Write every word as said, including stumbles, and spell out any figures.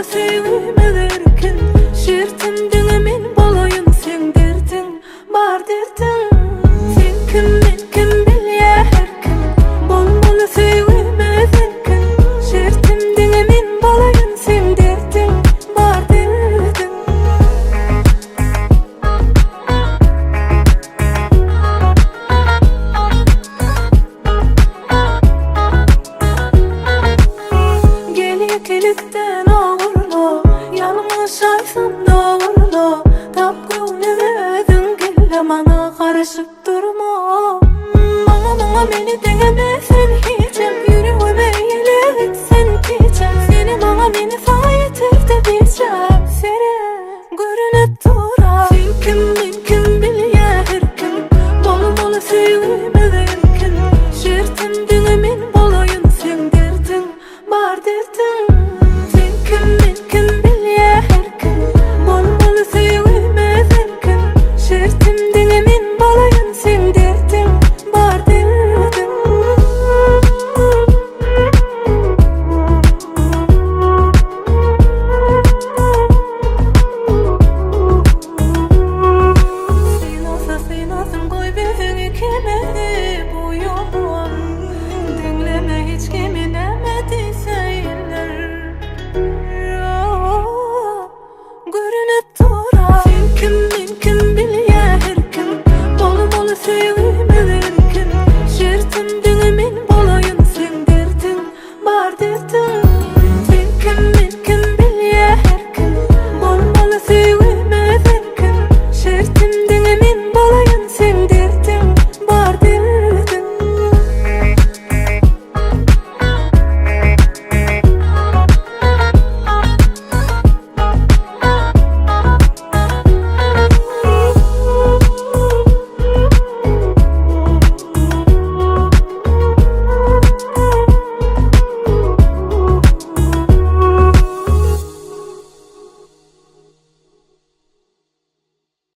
sevime verken, şertimdin men bolayın sen derdin, bar derdin. Sen kim men kim bilýär herkim, bolmaly sevime verken, şertimdin men bolayın sen derdin, bar derdin. Gelip gelipden ağırma, yanıma şaysam